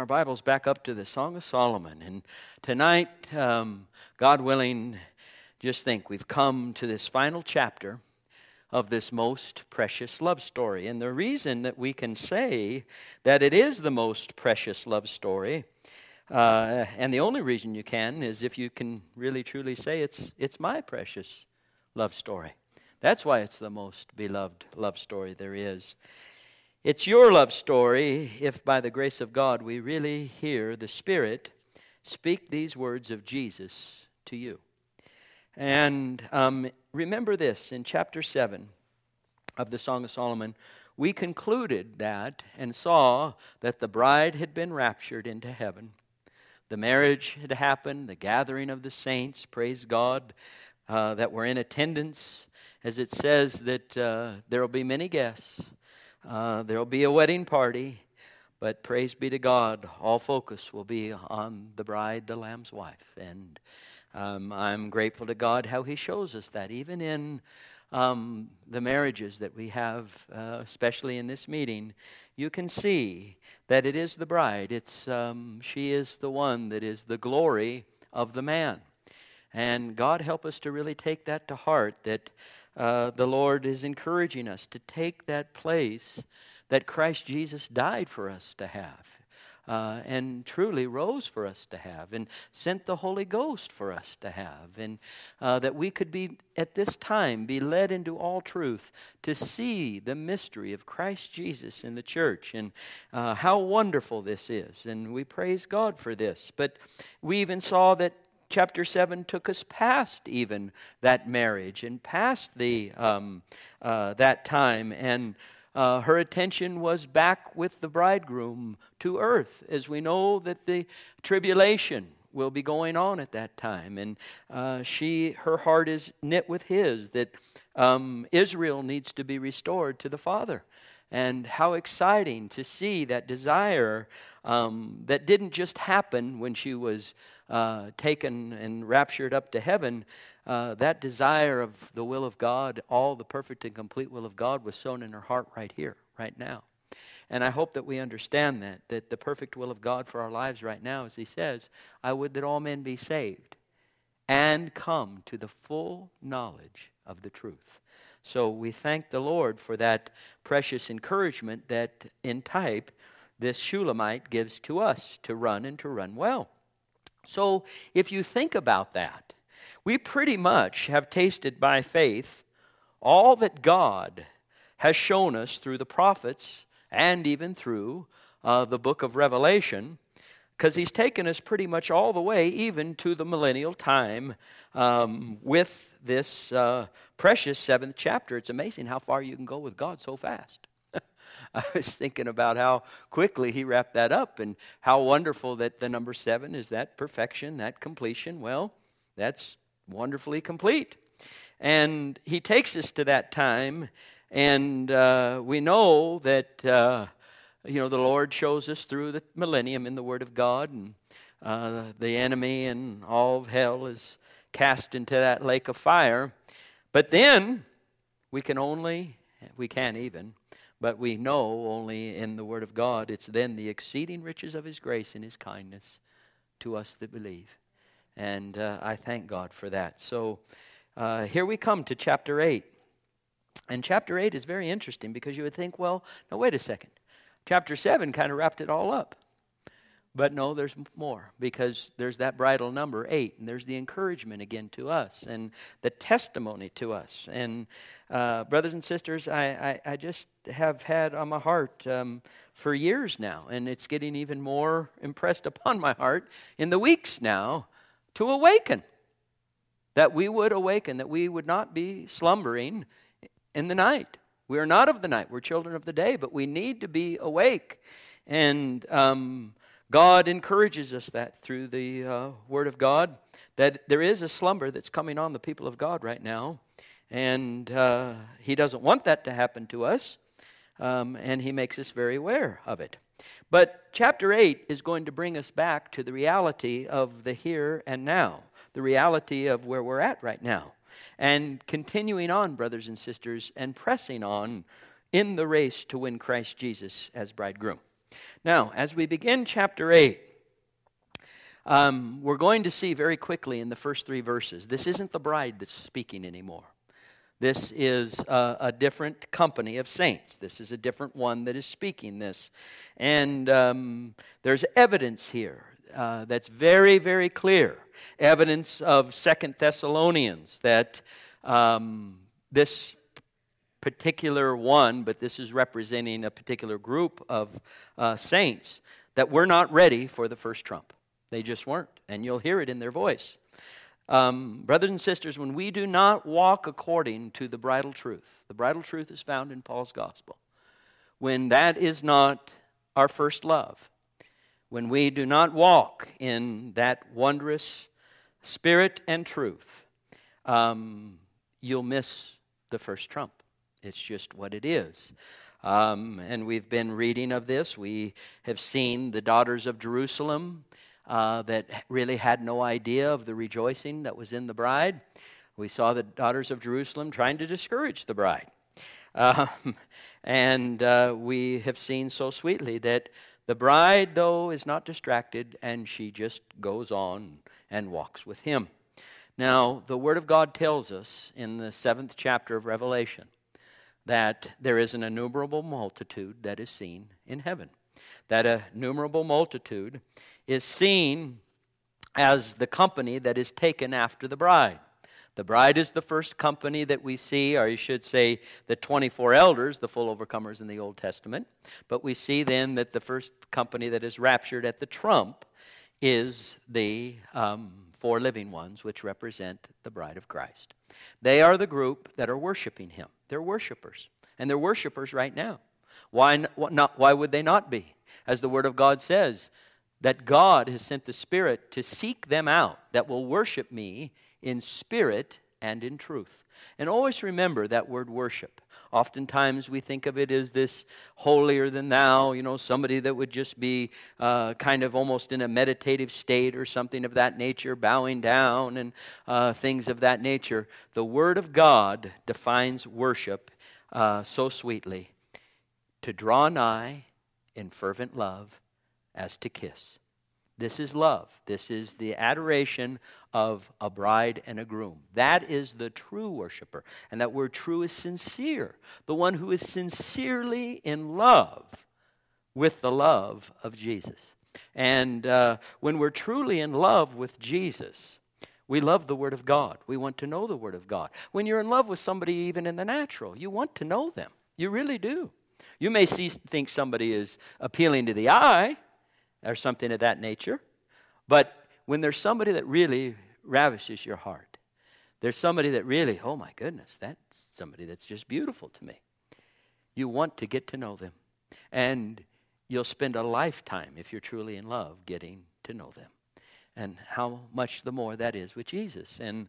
our Bibles back up to the Song of Solomon. And tonight, God willing, just think, we've come to this final chapter of this most precious love story. And the reason that we can say that it is the most precious love story, and the only reason you can, is if you can really truly say it's my precious love story. That's why it's the most beloved love story there is. It's your love story if by the grace of God we really hear the Spirit speak these words of Jesus to you. And remember this, in chapter 7 of the Song of Solomon, we concluded that and saw that the bride had been raptured into heaven. The marriage had happened, the gathering of the saints, praise God, that were in attendance. As it says that there will be many guests. There will be a wedding party, but praise be to God, all focus will be on the bride, the Lamb's wife. And I'm grateful to God how He shows us that, even in the marriages that we have, especially in this meeting, you can see that it is the bride. She is the one that is the glory of the man. And God help us to really take that to heart, that the Lord is encouraging us to take that place that Christ Jesus died for us to have, and truly rose for us to have, and sent the Holy Ghost for us to have, and that we could be, at this time, be led into all truth to see the mystery of Christ Jesus in the church, and how wonderful this is, and we praise God for this. But we even saw that Chapter 7 took us past even that marriage and past that time, and her attention was back with the bridegroom to earth, as we know that the tribulation will be going on at that time, and her heart is knit with his, that Israel needs to be restored to the Father. And how exciting to see that desire that didn't just happen when she was taken and raptured up to heaven. That desire of the will of God, all the perfect and complete will of God, was sown in her heart right here, right now. And I hope that we understand that the perfect will of God for our lives right now, as He says, I would that all men be saved and come to the full knowledge of the truth. So we thank the Lord for that precious encouragement that in type this Shulamite gives to us to run and to run well. So if you think about that, we pretty much have tasted by faith all that God has shown us through the prophets and even through the book of Revelation, because He's taken us pretty much all the way even to the millennial time with this precious 7th chapter. It's amazing how far you can go with God so fast. I was thinking about how quickly He wrapped that up, and how wonderful that the number 7 is that perfection, that completion. Well, that's wonderfully complete. And He takes us to that time, and we know that the Lord shows us through the millennium in the Word of God, and the enemy and all of hell is cast into that lake of fire. But then but we know only in the Word of God, it's then the exceeding riches of His grace and His kindness to us that believe. And I thank God for that. So here we come to chapter 8. And chapter 8 is very interesting, because you would think, well, now wait a second. Chapter 7 kind of wrapped it all up. But no, there's more, because there's that bridal number 8, and there's the encouragement again to us, and the testimony to us. And brothers and sisters, I just have had on my heart for years now, and it's getting even more impressed upon my heart in the weeks now, to awaken. That we would awaken, that we would not be slumbering in the night. We are not of the night, we're children of the day, but we need to be awake. And God encourages us that through the Word of God, that there is a slumber that's coming on the people of God right now. And He doesn't want that to happen to us, and He makes us very aware of it. But chapter 8 is going to bring us back to the reality of the here and now, the reality of where we're at right now. And continuing on, brothers and sisters, and pressing on in the race to win Christ Jesus as bridegroom. Now, as we begin chapter 8, we're going to see very quickly in the first 3 verses, this isn't the bride that's speaking anymore. This is a different company of saints. This is a different one that is speaking this. And there's evidence here that's very, very clear. Evidence of 2 Thessalonians that this particular one, but this is representing a particular group of saints that were not ready for the first trump. They just weren't, and you'll hear it in their voice. Brothers and sisters, when we do not walk according to the bridal truth is found in Paul's gospel. When that is not our first love, when we do not walk in that wondrous spirit and truth, you'll miss the first trump. It's just what it is. And we've been reading of this. We have seen the daughters of Jerusalem that really had no idea of the rejoicing that was in the bride. We saw the daughters of Jerusalem trying to discourage the bride. And we have seen so sweetly that the bride, though, is not distracted, and she just goes on and walks with him. Now, the Word of God tells us in the 7th chapter of Revelation that there is an innumerable multitude that is seen in heaven. That innumerable multitude is seen as the company that is taken after the bride. The bride is the first company that we see, or you should say the 24 elders, the full overcomers in the Old Testament. But we see then that the first company that is raptured at the trump is the 4 living ones, which represent the bride of Christ. They are the group that are worshiping him. They're worshipers, and they're worshipers right now. Why would they not be? As the Word of God says, that God has sent the Spirit to seek them out that will worship me in spirit and in truth. And always remember that word worship. Oftentimes we think of it as this holier than thou, somebody that would just be kind of almost in a meditative state or something of that nature, bowing down and things of that nature. The Word of God defines worship so sweetly: to draw nigh in fervent love as to kiss. This is love. This is the adoration of a bride and a groom. That is the true worshiper. And that word true is sincere. The one who is sincerely in love with the love of Jesus. And when we're truly in love with Jesus, we love the Word of God. We want to know the Word of God. When you're in love with somebody, even in the natural, you want to know them. You really do. You may think somebody is appealing to the eye, or something of that nature. But when there's somebody that really ravishes your heart, there's somebody that really, oh my goodness, that's somebody that's just beautiful to me. You want to get to know them. And you'll spend a lifetime, if you're truly in love, getting to know them. And how much the more that is with Jesus. And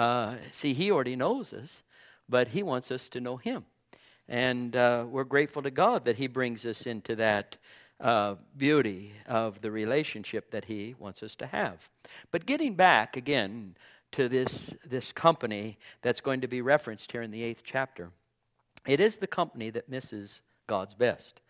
see, he already knows us, but he wants us to know him. And we're grateful to God that he brings us into that beauty of the relationship that he wants us to have. But getting back again to this company that's going to be referenced here in the 8th chapter, it is the company that misses God's best.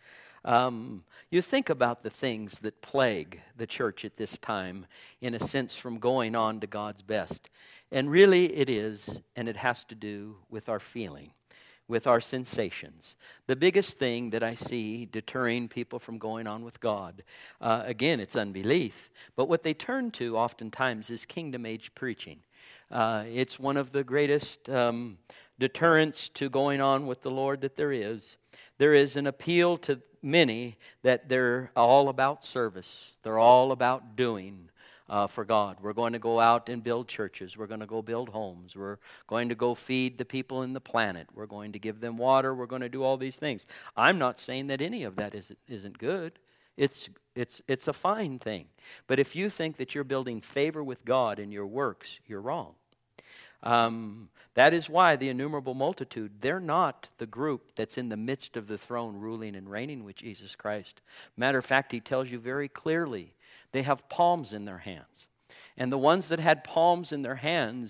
You think about the things that plague the church at this time, in a sense, from going on to God's best. And really it is, and it has to do with our feeling, with our sensations. The biggest thing that I see deterring people from going on with God, again, it's unbelief. But what they turn to oftentimes is kingdom age preaching. It's one of the greatest deterrents to going on with the Lord that there is. There is an appeal to many that they're all about service. They're all about doing for God. We're going to go out and build churches. We're going to go build homes. We're going to go feed the people in the planet. We're going to give them water. We're going to do all these things. I'm not saying that any of that isn't good. It's a fine thing. But if you think that you're building favor with God in your works, you're wrong. That is why the innumerable multitude, they're not the group that's in the midst of the throne ruling and reigning with Jesus Christ. Matter of fact, he tells you very clearly, they have palms in their hands. And the ones that had palms in their hands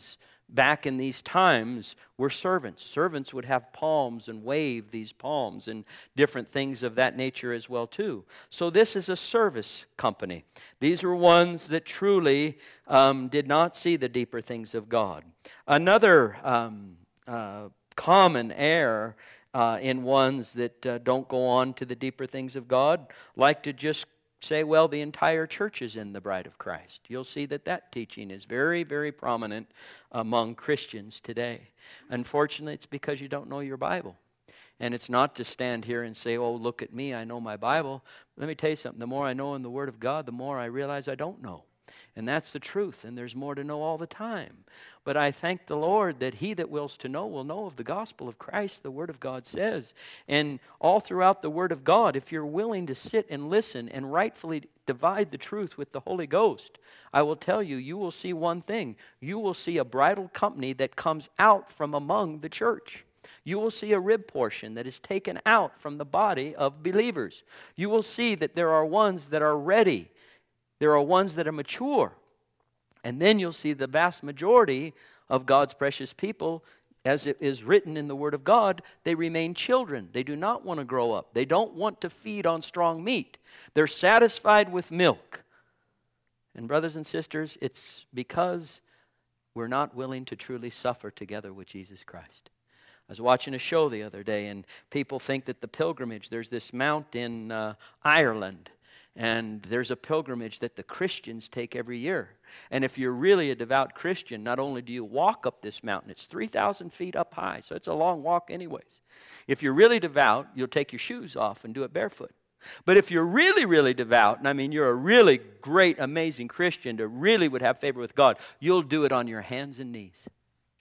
back in these times were servants. Servants would have palms and wave these palms and different things of that nature as well too. So this is a service company. These were ones that truly did not see the deeper things of God. Another common error in ones that don't go on to the deeper things of God like to just say, well, the entire church is in the bride of Christ. You'll see that that teaching is very, very prominent among Christians today. Unfortunately, it's because you don't know your Bible. And it's not to stand here and say, oh, look at me, I know my Bible. Let me tell you something. The more I know in the Word of God, the more I realize I don't know. And that's the truth, and there's more to know all the time. But I thank the Lord that he that wills to know will know of the gospel of Christ, the Word of God says. And all throughout the Word of God, if you're willing to sit and listen and rightfully divide the truth with the Holy Ghost, I will tell you, you will see one thing. You will see a bridal company that comes out from among the church. You will see a rib portion that is taken out from the body of believers. You will see that there are ones that are ready. There are ones that are mature. And then you'll see the vast majority of God's precious people, as it is written in the Word of God, they remain children. They do not want to grow up. They don't want to feed on strong meat. They're satisfied with milk. And brothers and sisters, it's because we're not willing to truly suffer together with Jesus Christ. I was watching a show the other day, and people think that the pilgrimage, there's this mount in Ireland, and there's a pilgrimage that the Christians take every year. And if you're really a devout Christian, not only do you walk up this mountain, it's 3,000 feet up high, so it's a long walk anyways. If you're really devout, you'll take your shoes off and do it barefoot. But if you're really, really devout, and I mean you're a really great, amazing Christian that really would have favor with God, you'll do it on your hands and knees.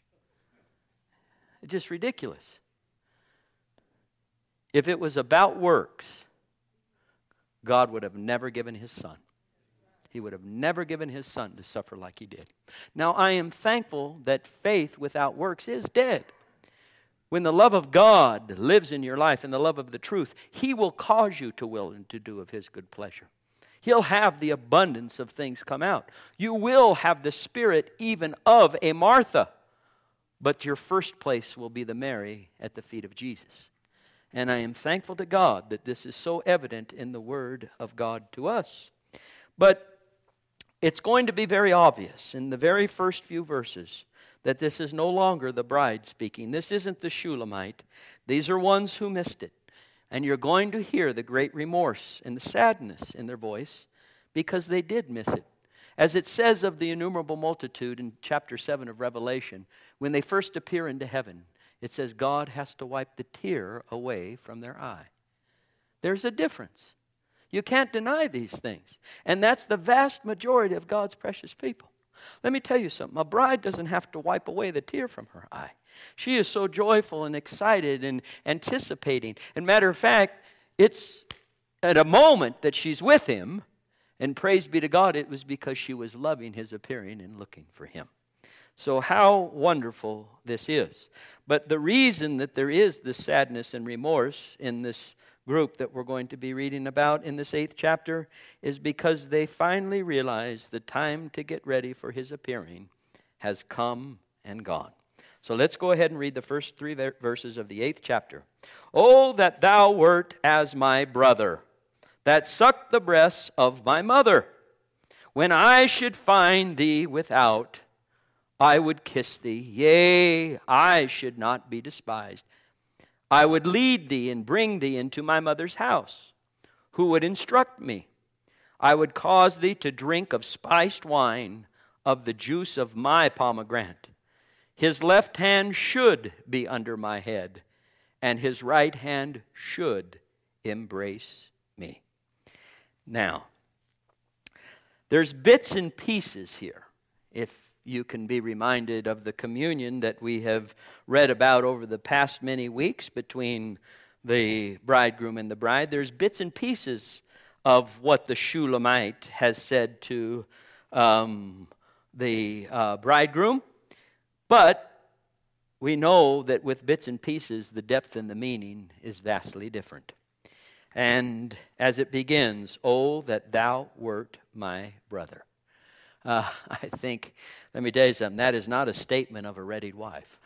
It's just ridiculous. If it was about works, God would have never given his son. He would have never given his son to suffer like he did. Now, I am thankful that faith without works is dead. When the love of God lives in your life and the love of the truth, he will cause you to will and to do of his good pleasure. He'll have the abundance of things come out. You will have the spirit even of a Martha. But your first place will be the Mary at the feet of Jesus. And I am thankful to God that this is so evident in the Word of God to us. But it's going to be very obvious in the very first few verses that this is no longer the bride speaking. This isn't the Shulamite. These are ones who missed it. And you're going to hear the great remorse and the sadness in their voice because they did miss it. As it says of the innumerable multitude in chapter 7 of Revelation, when they first appear into heaven, it says God has to wipe the tear away from their eye. There's a difference. You can't deny these things. And that's the vast majority of God's precious people. Let me tell you something. A bride doesn't have to wipe away the tear from her eye. She is so joyful and excited and anticipating. And matter of fact, it's at a moment that she's with him, and praise be to God, it was because she was loving his appearing and looking for him. So how wonderful this is. But the reason that there is this sadness and remorse in this group that we're going to be reading about in this 8th chapter is because they finally realize the time to get ready for his appearing has come and gone. So let's go ahead and read the first 3 verses of the 8th chapter. Oh, that thou wert as my brother, that sucked the breasts of my mother. When I should find thee without, I would kiss thee. Yea, I should not be despised. I would lead thee and bring thee into my mother's house. Who would instruct me? I would cause thee to drink of spiced wine, of the juice of my pomegranate. His left hand should be under my head, and his right hand should embrace me. Now, there's bits and pieces here, if you can be reminded of the communion that we have read about over the past many weeks between the bridegroom and the bride. There's bits and pieces of what the Shulamite has said to the bridegroom, but we know that with bits and pieces, the depth and the meaning is vastly different. And as it begins, oh, that thou wert my brother. I think, let me tell you something, that is not a statement of a readied wife.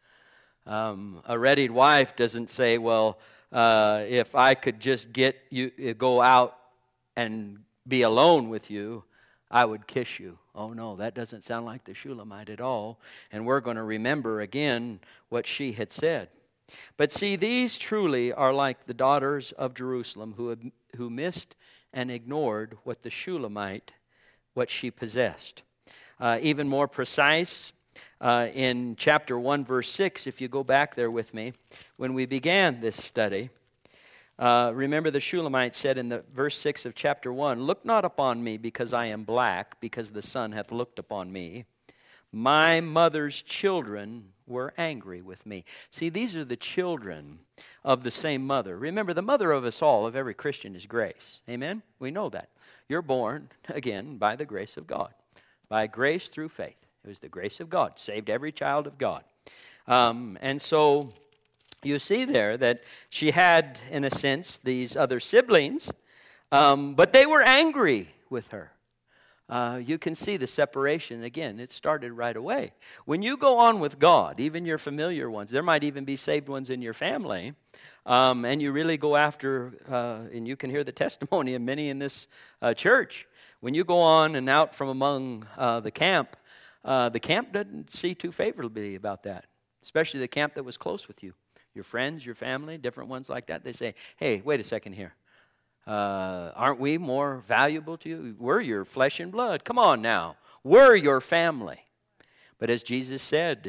A readied wife doesn't say, well, if I could just get you, go out and be alone with you, I would kiss you. Oh no, that doesn't sound like the Shulamite at all. And we're going to remember again what she had said. But see, these truly are like the daughters of Jerusalem who missed and ignored what the Shulamite, what she possessed. Even more precise, in chapter 1, verse 6, if you go back there with me, when we began this study, remember the Shulamite said in the verse 6 of chapter 1, "Look not upon me because I am black, because the sun hath looked upon me. My mother's children were angry with me." See, these are the children of the same mother. Remember, the mother of us all, of every Christian, is grace. Amen? We know that. You're born, again, by the grace of God. By grace through faith. It was the grace of God. Saved every child of God. And so you see there that she had, in a sense, these other siblings, but they were angry with her. You can see the separation. Again, it started right away. When you go on with God, even your familiar ones, there might even be saved ones in your family, and you really go after, and you can hear the testimony of many in this church. When you go on and out from among the camp doesn't see too favorably about that, especially the camp that was close with you. Your friends, your family, different ones like that, they say, hey, wait a second here. Aren't we more valuable to you? We're your flesh and blood. Come on now. We're your family. But as Jesus said,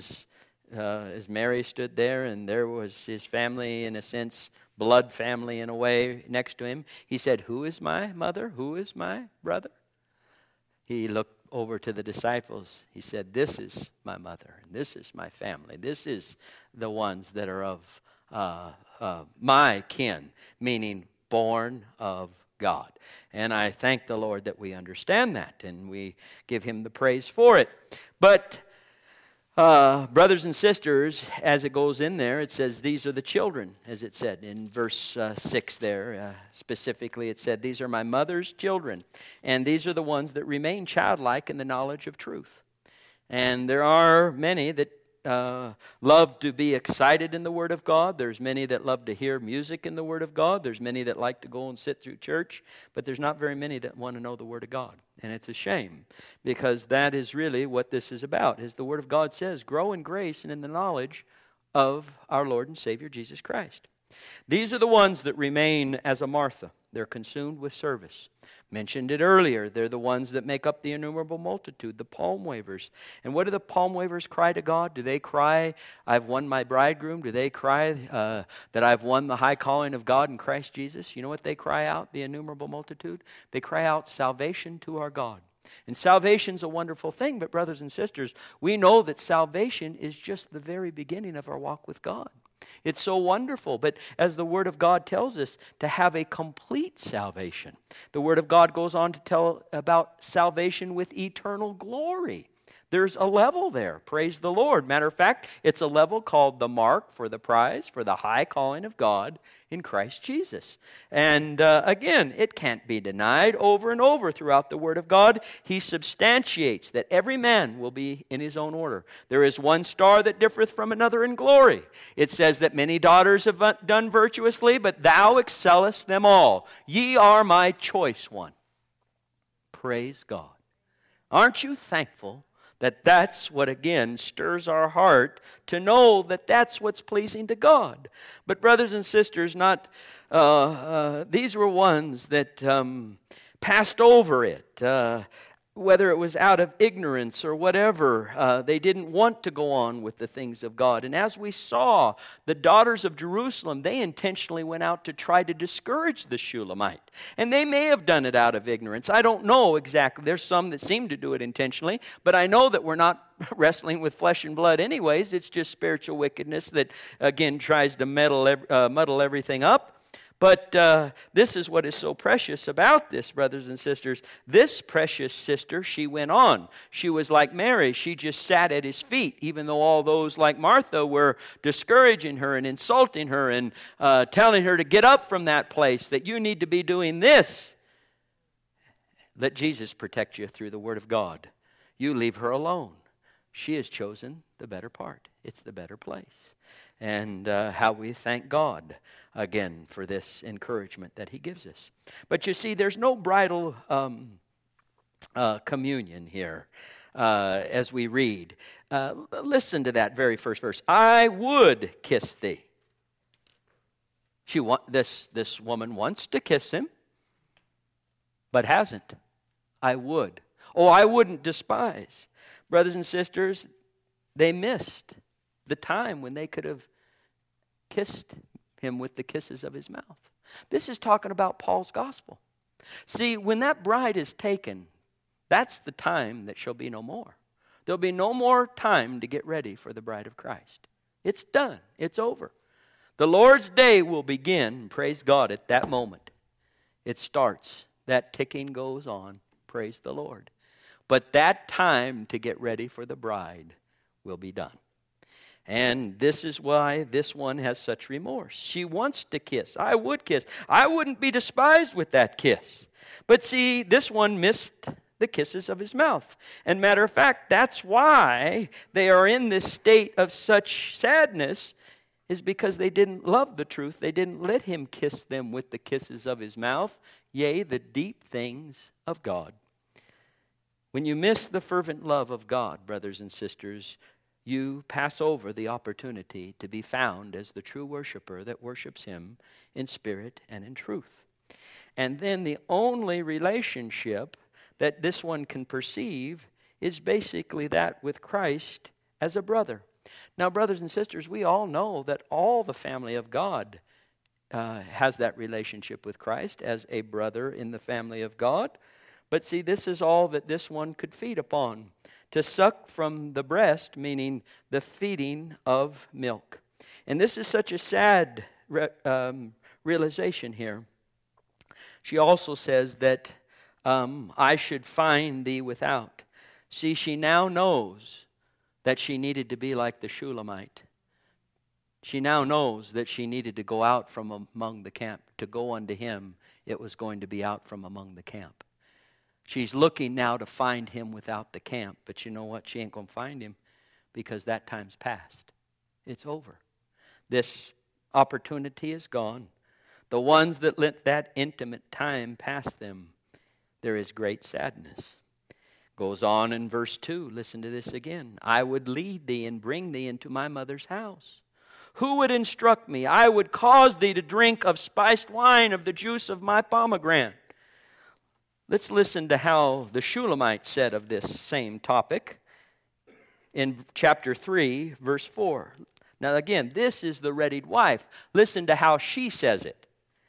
as Mary stood there and there was his family, in a sense, blood family in a way next to him, he said, "Who is my mother? Who is my brother?" He looked over to the disciples. He said, "This is my mother, and this is my family. This is the ones that are of my kin," meaning born of God. And I thank the Lord that we understand that, and we give him the praise for it. But brothers and sisters, as it goes in there, it says, these are the children, as it said in verse 6 there. Specifically, it said, "These are my mother's children, and these are the ones that remain childlike in the knowledge of truth." And there are many that love to be excited in the Word of God. There's many that love to hear music in the Word of God. There's many that like to go and sit through church. But there's not very many that want to know the Word of God. And it's a shame, because that is really what this is about. As the Word of God says, grow in grace and in the knowledge of our Lord and Savior Jesus Christ. These are the ones that remain as a Martha. They're consumed with service. Mentioned it earlier. They're the ones that make up the innumerable multitude, the palm wavers. And what do the palm wavers cry to God? Do they cry, "I've won my bridegroom"? Do they cry that I've won the high calling of God in Christ Jesus? You know what they cry out, the innumerable multitude? They cry out salvation to our God. And salvation's a wonderful thing, but brothers and sisters, we know that salvation is just the very beginning of our walk with God. It's so wonderful, but as the Word of God tells us, to have a complete salvation. The Word of God goes on to tell about salvation with eternal glory. There's a level there, praise the Lord. Matter of fact, it's a level called the mark for the prize for the high calling of God in Christ Jesus. And again, it can't be denied. Over and over throughout the Word of God, he substantiates that every man will be in his own order. There is one star that differeth from another in glory. It says that many daughters have done virtuously, but thou excellest them all. Ye are my choice one. Praise God. Aren't you thankful that that's what, again, stirs our heart to know that that's what's pleasing to God? But brothers and sisters, these were ones that passed over it. Whether it was out of ignorance or whatever, they didn't want to go on with the things of God. And as we saw, the daughters of Jerusalem, they intentionally went out to try to discourage the Shulamite. And they may have done it out of ignorance. I don't know exactly. There's some that seem to do it intentionally, but I know that we're not wrestling with flesh and blood anyways. It's just spiritual wickedness that, again, tries to muddle everything up. But this is what is so precious about this, brothers and sisters. This precious sister, she went on. She was like Mary. She just sat at his feet, even though all those like Martha were discouraging her and insulting her and telling her to get up from that place, that you need to be doing this. Let Jesus protect you through the Word of God. You leave her alone. She has chosen the better part. It's the better place. And how we thank God again for this encouragement that He gives us. But you see, there's no bridal communion here as we read. Listen to that very first verse. I would kiss thee. This woman wants to kiss him, but hasn't. I would. Oh, I wouldn't despise. Brothers and sisters, they missed the time when they could have kissed him with the kisses of his mouth. This is talking about Paul's gospel. See, when that bride is taken, that's the time that shall be no more. There'll be no more time to get ready for the bride of Christ. It's done. It's over. The Lord's day will begin, praise God, at that moment. It starts. That ticking goes on, praise the Lord. But that time to get ready for the bride will be done. And this is why this one has such remorse. She wants to kiss. I would kiss. I wouldn't be despised with that kiss. But see, this one missed the kisses of his mouth. And matter of fact, that's why they are in this state of such sadness, is because they didn't love the truth. They didn't let him kiss them with the kisses of his mouth, yea, the deep things of God. When you miss the fervent love of God, brothers and sisters, you pass over the opportunity to be found as the true worshiper that worships him in spirit and in truth. And then the only relationship that this one can perceive is basically that with Christ as a brother. Now, brothers and sisters, we all know that all the family of God has that relationship with Christ as a brother in the family of God. But see, this is all that this one could feed upon. To suck from the breast, meaning the feeding of milk. And this is such a sad realization here. She also says that I should find thee without. See, she now knows that she needed to be like the Shulamite. She now knows that she needed to go out from among the camp. To go unto him, it was going to be out from among the camp. She's looking now to find him without the camp. But you know what? She ain't going to find him because that time's past. It's over. This opportunity is gone. The ones that let that intimate time pass them, there is great sadness. Goes on in verse 2. Listen to this again. I would lead thee and bring thee into my mother's house. Who would instruct me? I would cause thee to drink of spiced wine of the juice of my pomegranate. Let's listen to how the Shulamite said of this same topic in chapter 3, verse 4. Now again, this is the readied wife. Listen to how she says it.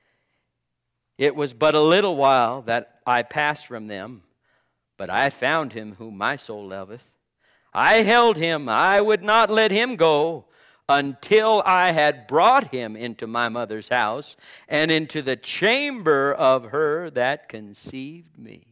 It was but a little while that I passed from them, but I found him whom my soul loveth. I held him, I would not let him go, until I had brought him into my mother's house and into the chamber of her that conceived me.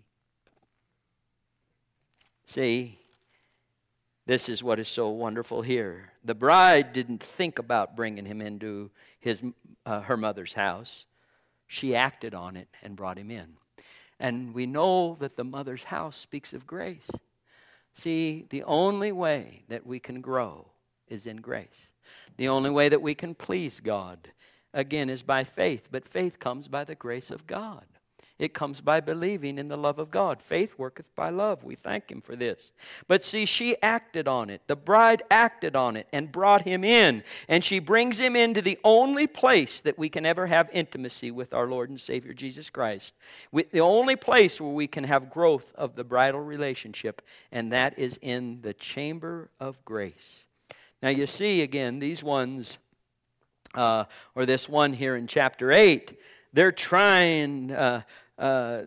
See, this is what is so wonderful here. The bride didn't think about bringing him into her mother's house. She acted on it and brought him in. And we know that the mother's house speaks of grace. See, the only way that we can grow is in grace. The only way that we can please God, again, is by faith. But faith comes by the grace of God. It comes by believing in the love of God. Faith worketh by love. We thank him for this. But see, she acted on it. The bride acted on it and brought him in. And she brings him into the only place that we can ever have intimacy with our Lord and Savior Jesus Christ. The only place where we can have growth of the bridal relationship. And that is in the chamber of grace. Now you see, again, these ones, or this one here in chapter 8, they're trying to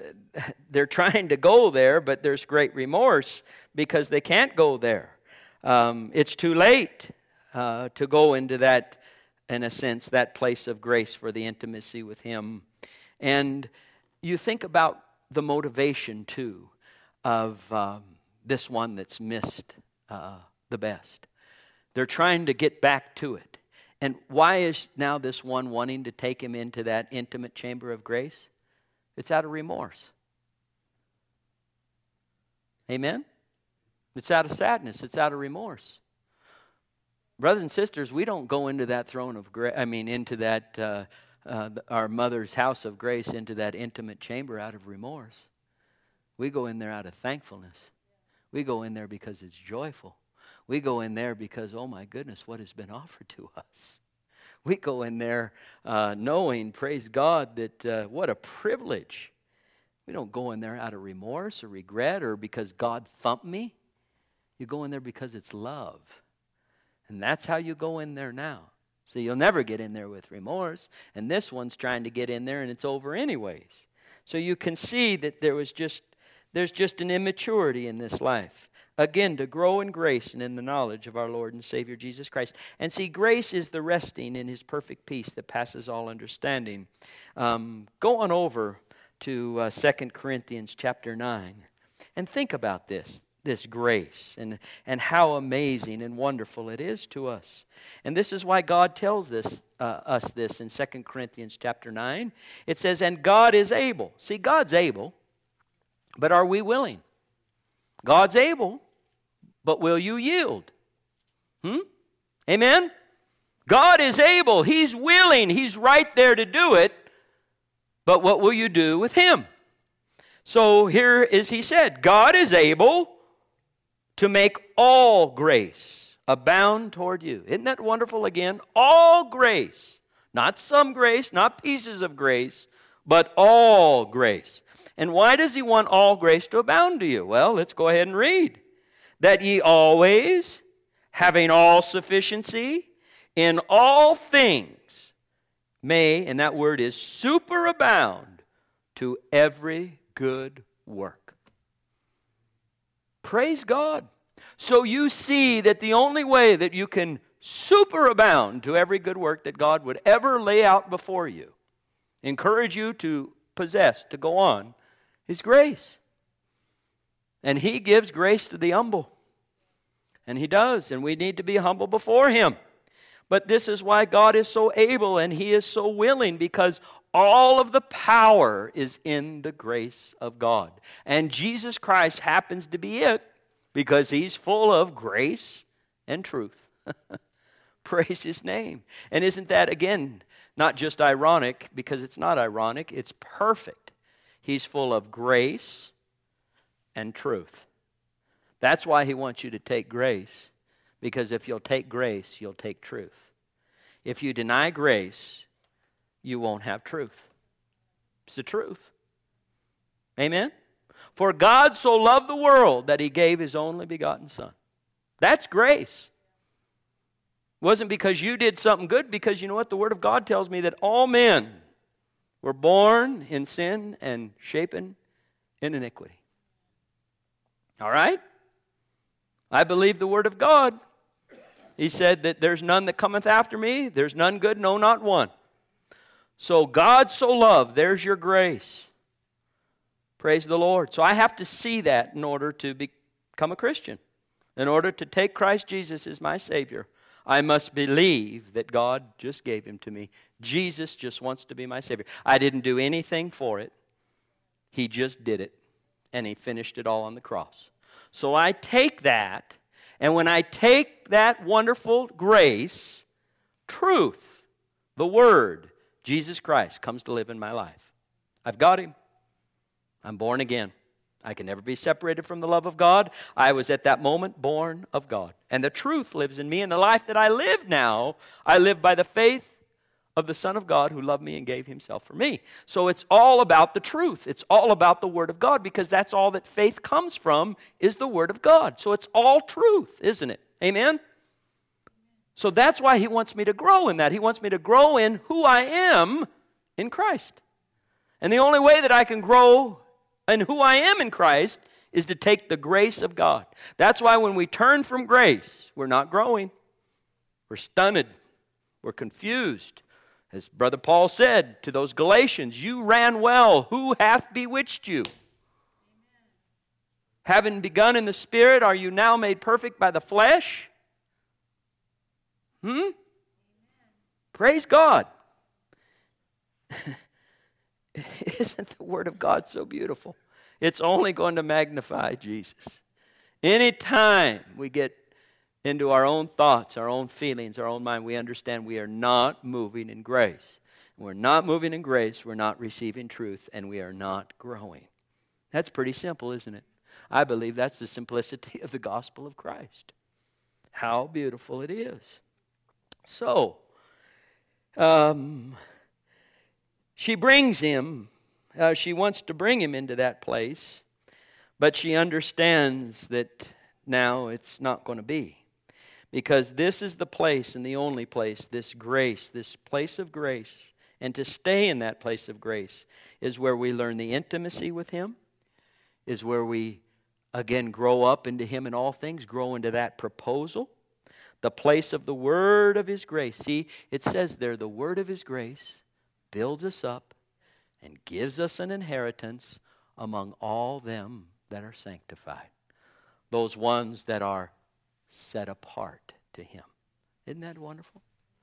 go there, but there's great remorse because they can't go there. It's too late to go into that, in a sense, that place of grace for the intimacy with him. And you think about the motivation, too, of this one that's missed the best. They're trying to get back to it. And why is now this one wanting to take him into that intimate chamber of grace? It's out of remorse. Amen? It's out of sadness. It's out of remorse. Brothers and sisters, we don't go into that throne of grace, into that, our mother's house of grace, into that intimate chamber out of remorse. We go in there out of thankfulness. We go in there because it's joyful. We go in there because, oh my goodness, what has been offered to us. We go in there knowing, praise God, that what a privilege. We don't go in there out of remorse or regret or because God thumped me. You go in there because it's love. And that's how you go in there now. See, you'll never get in there with remorse. And this one's trying to get in there and it's over anyways. So you can see that there's just an immaturity in this life. Again, to grow in grace and in the knowledge of our Lord and Savior Jesus Christ. And see, grace is the resting in His perfect peace that passes all understanding. Go on over to 2 Corinthians chapter 9 and think about this grace and how amazing and wonderful it is to us. And this is why God tells us this in 2 Corinthians chapter 9. It says, and God is able. See, God's able, but are we willing? God's able, but will you yield? Amen? God is able. He's willing. He's right there to do it. But what will you do with Him? So here is He said, God is able to make all grace abound toward you. Isn't that wonderful again? All grace. Not some grace, not pieces of grace, but all grace. And why does He want all grace to abound to you? Well, let's go ahead and read. That ye always, having all sufficiency in all things, may, and that word is superabound, to every good work. Praise God. So you see that the only way that you can superabound to every good work that God would ever lay out before you, encourage you to possess, to go on, is grace. And He gives grace to the humble. And He does. And we need to be humble before Him. But this is why God is so able and He is so willing, because all of the power is in the grace of God. And Jesus Christ happens to be it because He's full of grace and truth. Praise His name. And isn't that, again, not just ironic, because it's not ironic, it's perfect. He's full of grace and truth. That's why He wants you to take grace, because if you'll take grace, you'll take truth. If you deny grace, you won't have truth. It's the truth. Amen? For God so loved the world that He gave His only begotten Son. That's grace. It wasn't because you did something good, because you know what? The Word of God tells me that all men were born in sin and shapen in iniquity. All right? I believe the Word of God. He said that there's none that cometh after me. There's none good, no, not one. So God so loved, there's your grace. Praise the Lord. So I have to see that in order to become a Christian. In order to take Christ Jesus as my Savior, I must believe that God just gave Him to me. Jesus just wants to be my Savior. I didn't do anything for it. He just did it. And He finished it all on the cross. So I take that, and when I take that wonderful grace, truth, the Word, Jesus Christ comes to live in my life. I've got Him. I'm born again. I can never be separated from the love of God. I was at that moment born of God. And the truth lives in me. And the life that I live now, I live by the faith of the Son of God who loved me and gave Himself for me. So it's all about the truth. It's all about the Word of God, because that's all that faith comes from, is the Word of God. So it's all truth, isn't it? Amen? So that's why He wants me to grow in that. He wants me to grow in who I am in Christ. And the only way that I can grow in who I am in Christ is to take the grace of God. That's why when we turn from grace, we're not growing. We're stunned. We're confused. As Brother Paul said to those Galatians, you ran well. Who hath bewitched you? Amen. Having begun in the Spirit, are you now made perfect by the flesh? Praise God. Isn't the Word of God so beautiful? It's only going to magnify Jesus. Anytime we get into our own thoughts, our own feelings, our own mind, we understand we are not moving in grace. We're not moving in grace, we're not receiving truth, and we are not growing. That's pretty simple, isn't it? I believe that's the simplicity of the gospel of Christ. How beautiful it is. So, she brings him, she wants to bring him into that place, but she understands that now it's not going to be. Because this is the place and the only place, this grace, this place of grace, and to stay in that place of grace is where we learn the intimacy with him, is where we, again, grow up into him in all things, grow into that proposal, the place of the word of his grace. See, it says there, the word of his grace builds us up and gives us an inheritance among all them that are sanctified. Those ones that are set apart to him. Isn't that wonderful?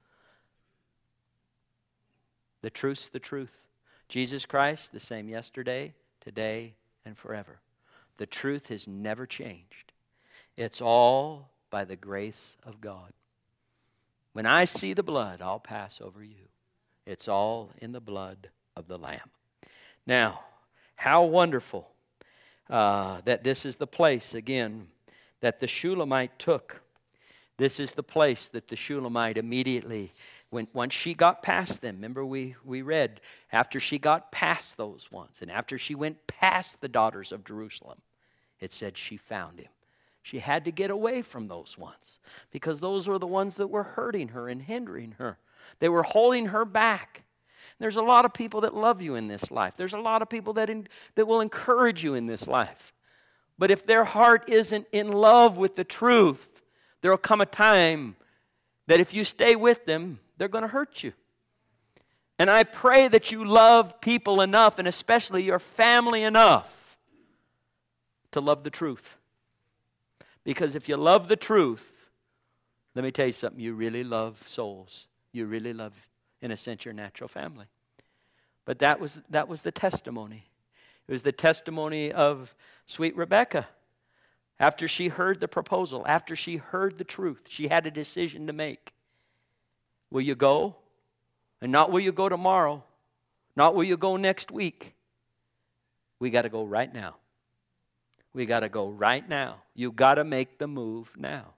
The truth's the truth. Jesus Christ, the same yesterday, today, and forever. The truth has never changed. It's all by the grace of God. When I see the blood, I'll pass over you. It's all in the blood of the Lamb. Now, how wonderful that this is the place, again, that the Shulamite took. This is the place that the Shulamite immediately, once she got past them, remember we read, after she got past those ones, and after she went past the daughters of Jerusalem, it said she found him. She had to get away from those ones, because those were the ones that were hurting her and hindering her. They were holding her back. There's a lot of people that love you in this life. There's a lot of people that will encourage you in this life. But if their heart isn't in love with the truth, there will come a time that if you stay with them, they're going to hurt you. And I pray that you love people enough, and especially your family enough, to love the truth. Because if you love the truth, let me tell you something, you really love souls. You really love, in a sense, your natural family. But that was the testimony. It was the testimony of sweet Rebecca. After she heard the proposal, after she heard the truth, she had a decision to make. Will you go? And not will you go tomorrow? Not will you go next week? We got to go right now. We got to go right now. You got to make the move now.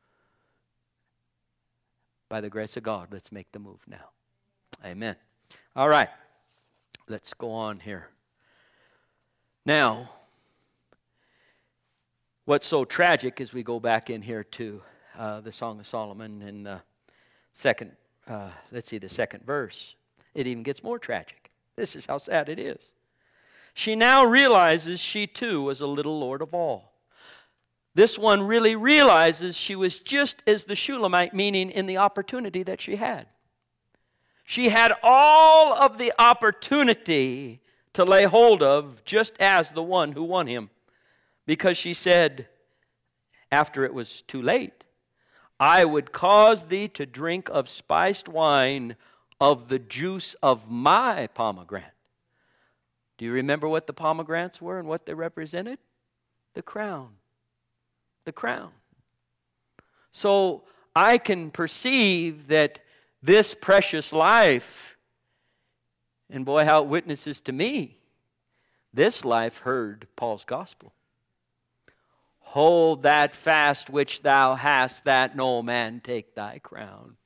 By the grace of God, let's make the move now. Amen. All right. Let's go on here. Now, what's so tragic as we go back in here to the Song of Solomon in the second verse, it even gets more tragic. This is how sad it is. She now realizes she too was a little lord of all. This one really realizes she was just as the Shulamite, meaning in the opportunity that she had. She had all of the opportunity to lay hold of, just as the one who won him. Because she said, after it was too late, I would cause thee to drink of spiced wine of the juice of my pomegranate. Do you remember what the pomegranates were and what they represented? The crown. The crown. So I can perceive that this precious life, and boy, how it witnesses to me, this life heard Paul's gospel. Hold that fast which thou hast, that no man take thy crown.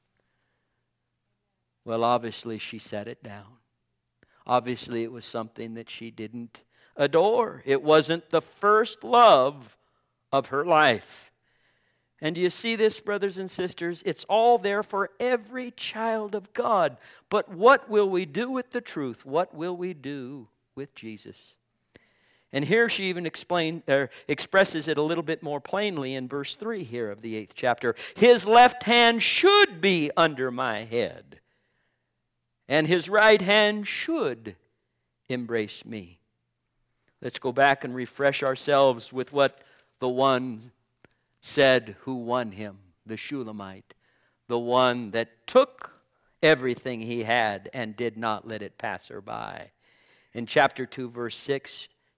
Well, obviously she set it down. Obviously it was something that she didn't adore. It wasn't the first love of her life. And do you see this, brothers and sisters? It's all there for every child of God. But what will we do with the truth? What will we do with Jesus? And here she even expresses it a little bit more plainly in verse 3 here of the 8th chapter. His left hand should be under my head, and his right hand should embrace me. Let's go back and refresh ourselves with what the one said who won him, the Shulamite, the one that took everything he had and did not let it pass her by. In chapter 2, verse 6,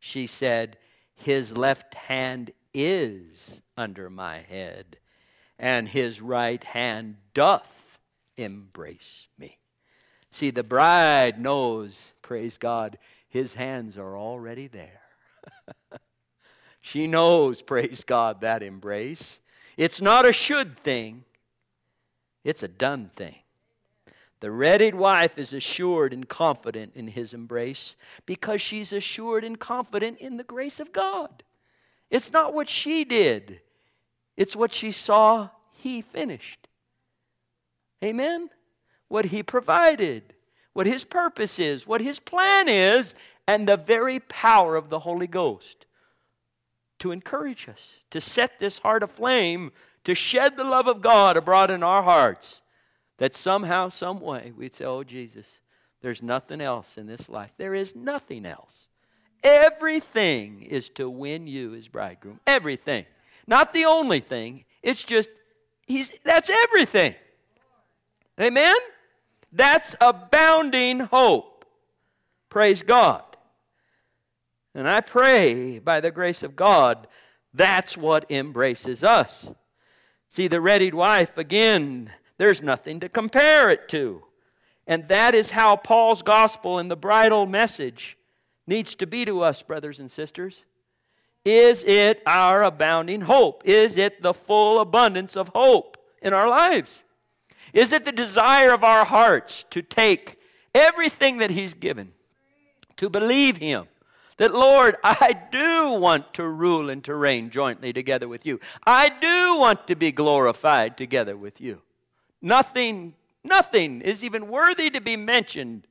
she said, his left hand is under my head, and his right hand doth embrace me. See, the bride knows, praise God, his hands are already there. She knows, praise God, that embrace. It's not a should thing. It's a done thing. The wedded wife is assured and confident in his embrace because she's assured and confident in the grace of God. It's not what she did. It's what she saw he finished. Amen? What he provided, what his purpose is, what his plan is, and the very power of the Holy Ghost to encourage us, to set this heart aflame, to shed the love of God abroad in our hearts, that somehow, some way, we'd say, oh, Jesus, there's nothing else in this life. There is nothing else. Everything is to win you as bridegroom. Everything. Not the only thing. It's just, that's everything. Amen? That's abounding hope. Praise God. And I pray, by the grace of God, that's what embraces us. See, the wedded wife, again, there's nothing to compare it to. And that is how Paul's gospel and the bridal message needs to be to us, brothers and sisters. Is it our abounding hope? Is it the full abundance of hope in our lives? Is it the desire of our hearts to take everything that he's given, to believe him, that, Lord, I do want to rule and to reign jointly together with you. I do want to be glorified together with you. Nothing is even worthy to be mentioned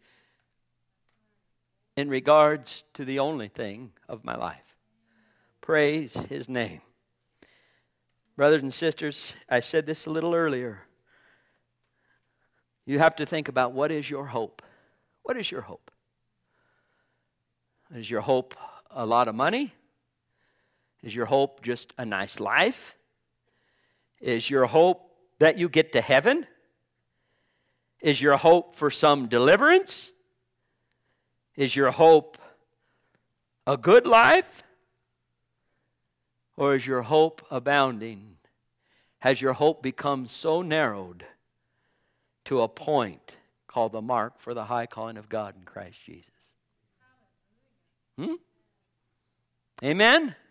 in regards to the only thing of my life. Praise his name. Brothers and sisters, I said this a little earlier. You have to think about, what is your hope? What is your hope? Is your hope a lot of money? Is your hope just a nice life? Is your hope that you get to heaven? Is your hope for some deliverance? Is your hope a good life? Or is your hope abounding? Has your hope become so narrowed to a point called the mark for the high calling of God in Christ Jesus? Amen?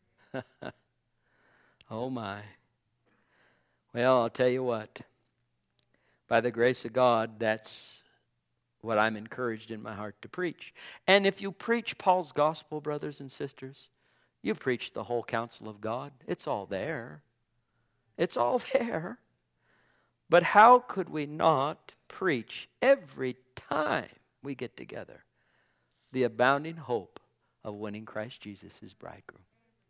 Oh my. Well, I'll tell you what. By the grace of God, that's what I'm encouraged in my heart to preach. And if you preach Paul's gospel, brothers and sisters, you preach the whole counsel of God. It's all there. It's all there. But how could we not preach every time we get together the abounding hope of winning Christ Jesus his bridegroom?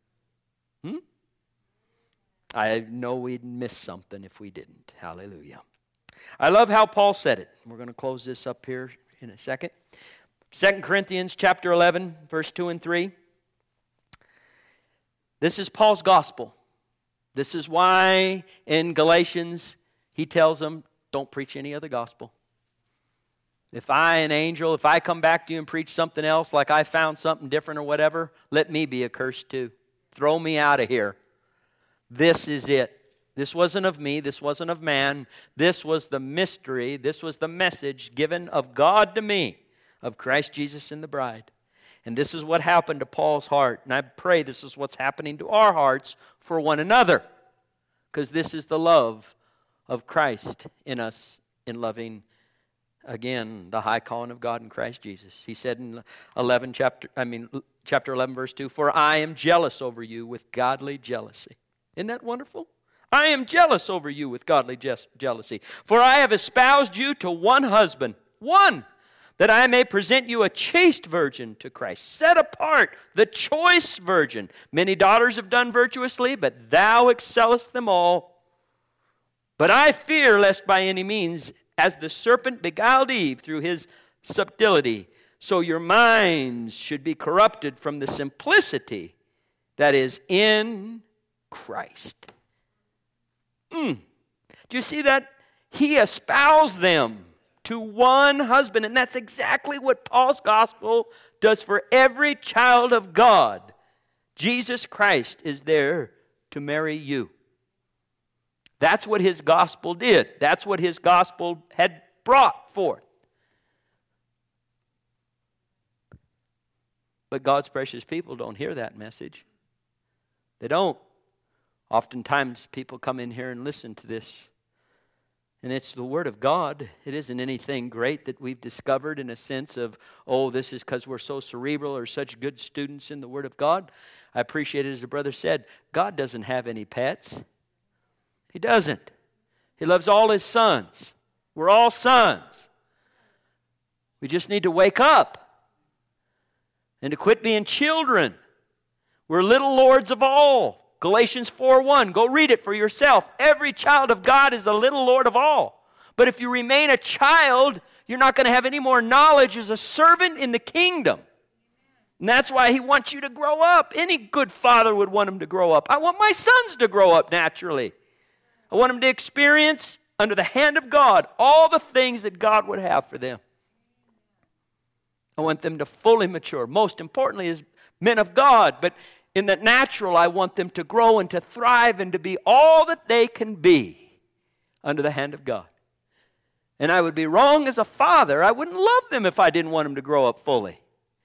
I know we'd miss something if we didn't. Hallelujah. I love how Paul said it. We're going to close this up here in a second. 2 Corinthians chapter 11, verse 2 and 3. This is Paul's gospel. This is why in Galatians he tells them, don't preach any other gospel. If I come back to you and preach something else, like I found something different or whatever, let me be accursed too. Throw me out of here. This is it. This wasn't of me. This wasn't of man. This was the mystery. This was the message given of God to me, of Christ Jesus and the bride. And this is what happened to Paul's heart. And I pray this is what's happening to our hearts for one another. Because this is the love of Christ in us in loving, again, the high calling of God in Christ Jesus. He said in chapter 11, verse 2, for I am jealous over you with godly jealousy. Isn't that wonderful? I am jealous over you with godly jealousy. For I have espoused you to one husband, one, that I may present you a chaste virgin to Christ, set apart, the choice virgin. Many daughters have done virtuously, but thou excellest them all. But I fear lest by any means, as the serpent beguiled Eve through his subtlety, so your minds should be corrupted from the simplicity that is in Christ. Do you see that? He espoused them to one husband. And that's exactly what Paul's gospel does for every child of God. Jesus Christ is there to marry you. That's what his gospel did. That's what his gospel had brought forth. But God's precious people don't hear that message. They don't. Oftentimes people come in here and listen to this. And it's the Word of God. It isn't anything great that we've discovered in a sense of, oh, this is because we're so cerebral or such good students in the Word of God. I appreciate it, as the brother said, God doesn't have any pets. He doesn't. He loves all his sons. We're all sons. We just need to wake up and to quit being children. We're little lords of all. Galatians 4:1, go read it for yourself. Every child of God is a little lord of all. But if you remain a child, you're not going to have any more knowledge as a servant in the kingdom. And that's why he wants you to grow up. Any good father would want him to grow up. I want my sons to grow up naturally. I want them to experience under the hand of God all the things that God would have for them. I want them to fully mature. Most importantly as men of God, but in the natural, I want them to grow and to thrive and to be all that they can be under the hand of God. And I would be wrong as a father. I wouldn't love them if I didn't want them to grow up fully.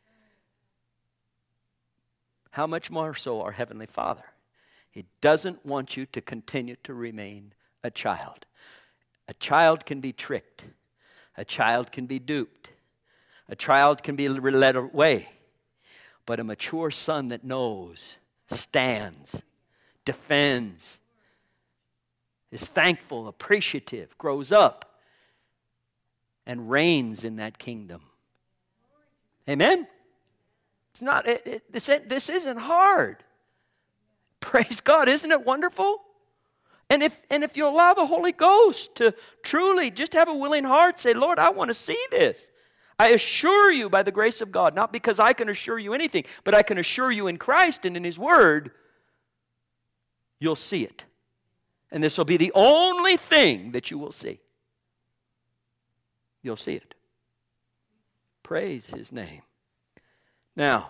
How much more so our Heavenly Father? He doesn't want you to continue to remain a child. A child can be tricked. A child can be duped. A child can be led away. But a mature son that knows, stands, defends, is thankful, appreciative, grows up, and reigns in that kingdom. Amen? It's not. This isn't hard. Praise God, isn't it wonderful? And if you allow the Holy Ghost to truly just have a willing heart, say, Lord, I want to see this. I assure you by the grace of God, not because I can assure you anything, but I can assure you in Christ and in His Word, you'll see it. And this will be the only thing that you will see. You'll see it. Praise His name. Now,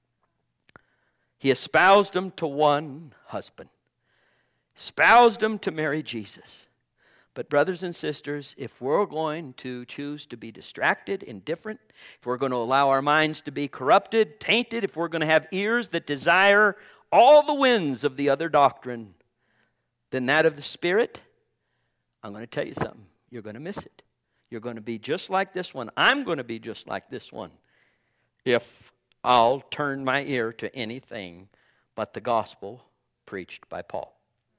He espoused them to one husband. Espoused them to marry Jesus. But brothers and sisters, if we're going to choose to be distracted, indifferent, if we're going to allow our minds to be corrupted, tainted, if we're going to have ears that desire all the winds of the other doctrine than that of the Spirit, I'm going to tell you something. You're going to miss it. You're going to be just like this one. I'm going to be just like this one if I'll turn my ear to anything but the gospel preached by Paul.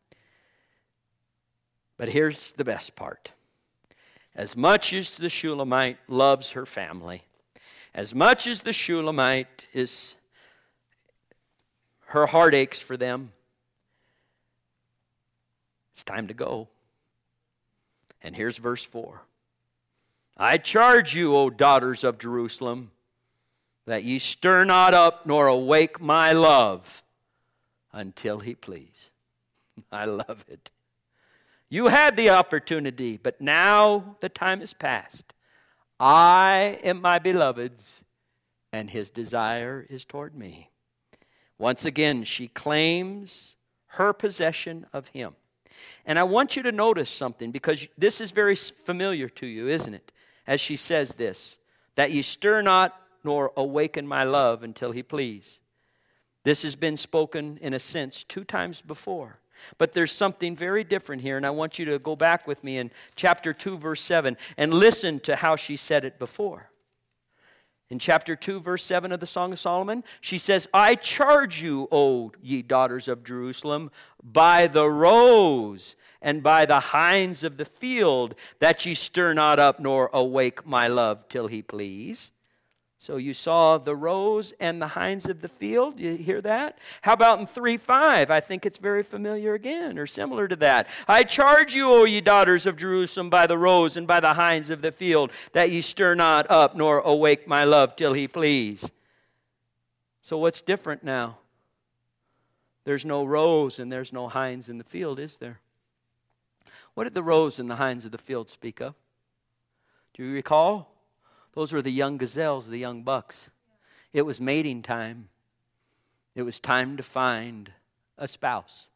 But here's the best part. As much as the Shulamite loves her family, as much as the Shulamite is, her heart aches for them, it's time to go. And here's verse 4. I charge you, O daughters of Jerusalem, that ye stir not up nor awake my love until he please. I love it. You had the opportunity, but now the time is past. I am my beloved's, and his desire is toward me. Once again, she claims her possession of him. And I want you to notice something, because this is very familiar to you, isn't it? As she says this, that ye stir not nor awaken my love until he please. This has been spoken in a sense 2 times before. But there's something very different here, and I want you to go back with me in chapter 2, verse 7, and listen to how she said it before. In chapter 2, verse 7 of the Song of Solomon, she says, I charge you, O ye daughters of Jerusalem, by the roes and by the hinds of the field, that ye stir not up nor awake my love till he please. So you saw the roes and the hinds of the field. You hear that? How about in 3:5? I think it's very familiar again, or similar to that. I charge you, O ye daughters of Jerusalem, by the roes and by the hinds of the field, that ye stir not up nor awake my love till he please. So what's different now? There's no roes and there's no hinds in the field, is there? What did the roes and the hinds of the field speak of? Do you recall? Those were the young gazelles, the young bucks. It was mating time. It was time to find a spouse.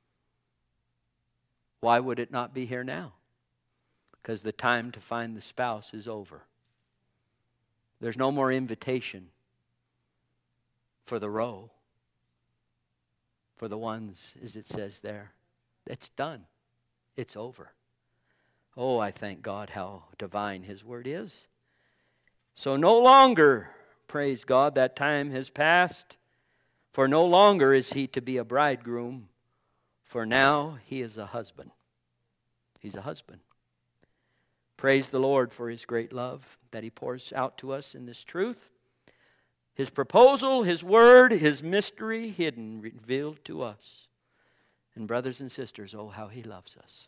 Why would it not be here now? Because the time to find the spouse is over. There's no more invitation for the row, for the ones, as it says there. It's done. It's over. Oh, I thank God how divine His Word is. So no longer, praise God, that time has passed. For no longer is he to be a bridegroom, for now he is a husband. He's a husband. Praise the Lord for His great love that He pours out to us in this truth. His proposal, His word, His mystery hidden, revealed to us. And brothers and sisters, oh, how He loves us.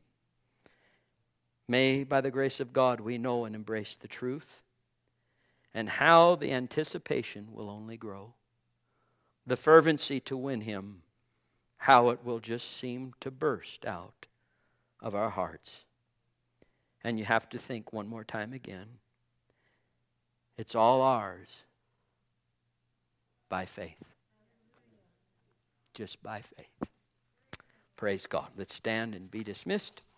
May, by the grace of God, we know and embrace the truth, and how the anticipation will only grow. The fervency to win Him, how it will just seem to burst out of our hearts. And you have to think one more time again. It's all ours by faith. Just by faith. Praise God. Let's stand and be dismissed.